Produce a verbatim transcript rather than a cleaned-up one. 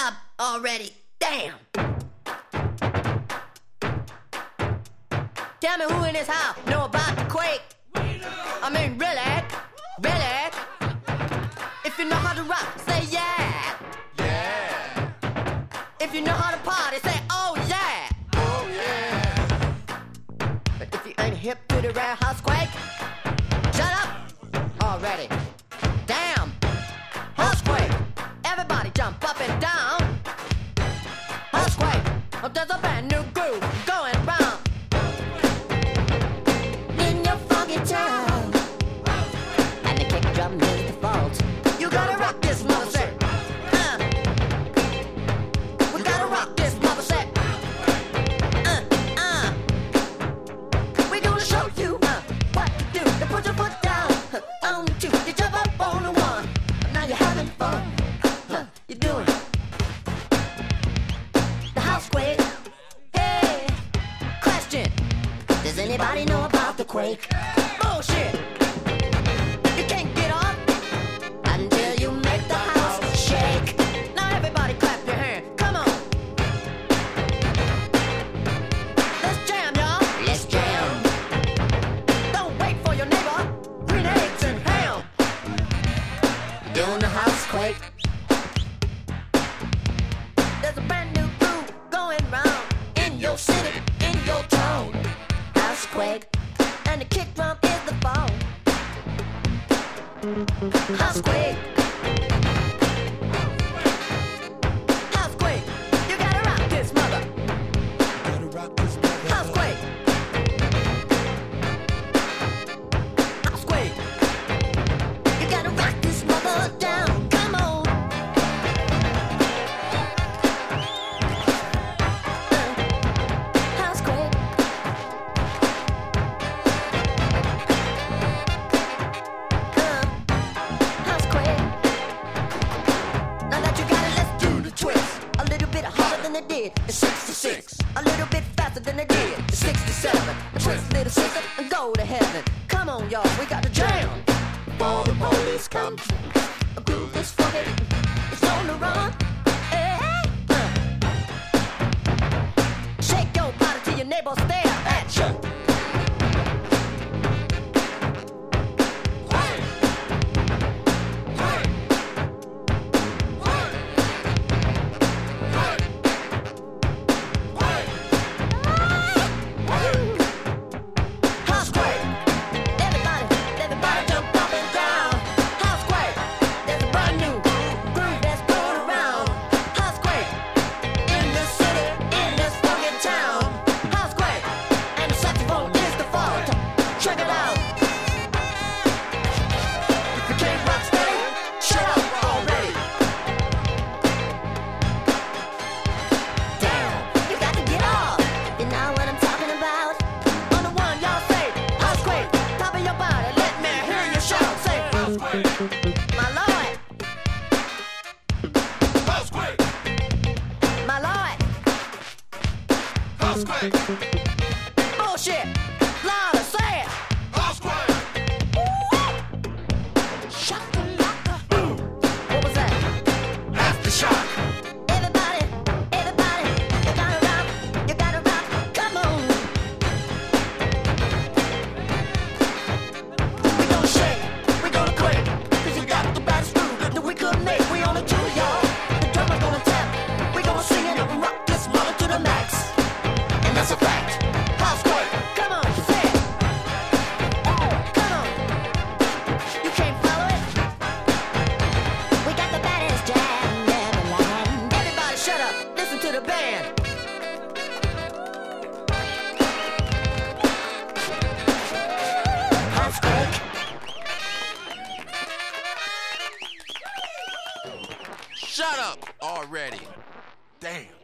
up already. Damn. Tell me who in this house know about the quake? I mean, really? Really? If you know how to rock, say yeah. Yeah. If you know how to party, say oh yeah. Oh yeah. But if you ain't hip to the rare house quake, shut up already. Damn. House quake. Everybody jump up and down. House quake. Oh, there's a brand new groove going round in your funky town. And the kick drum is the fault. You gotta rock this mother set. Uh. We gotta rock this mother set. Uh, uh. We gonna show you uh, what to do. You put your foot down uh, on the two. You jump up on the one. Now you're having fun. Uh, you're doing the house quake. Hey, question. Does anybody know about the quake? Bullshit. You can't get off until you make the house shake. Now everybody clap your hands. Come on. Let's jam, y'all. Let's jam. Don't wait for your neighbor. Green eggs and ham. Doing the house quake. There's a brand new groove going round in your city, in your town. House quake. And the kick drum is the phone. House quake. House quake. You gotta rock this mother. Gotta rock this mother. House quake. House quake. You gotta rock this mother down. Come on. Uh, house quake. Uh, house quake. Now that you got it, let's do the twist. A little bit harder than they did. It's sixty-six. A little bit faster than they did. It's sixty-seven. A twist, little sister, and go to heaven. Come on, y'all, we got to jam. Before the police come. A groove is funky. It's on the run. Hey, uh. Shake your body till your neighbors stare at you. House quake. Everybody, everybody jump up and down. House quake. There's a brand new groove that's going around. House quake. In the city, in this funky town. House quake. And the saxophone is the fault. Check it out. If you can't rock steady, shut up already. Damn, you got to get off. You know what I'm talking about? On the one, y'all say, house quake. Top of your body, let me hear you shout. Say, house quake. My lord, House quake. my lord. House quake. Bullshit. Louder, say it. House quake. What was that? Aftershock. Everybody, everybody, you gotta rock, you gotta rock, come on. We gonna shake, we gonna quake, cause you got the baddest groove that we could make. We on a tour, y'all. The drummer's gonna tap, we gonna sing it and rock this mother to the max. And that's a fact. House quake, come on, say it. Come on. You can't follow it? We got the baddest jam, Neverland. Everybody shut up, listen to the band. House quake. Shut up already. Damn.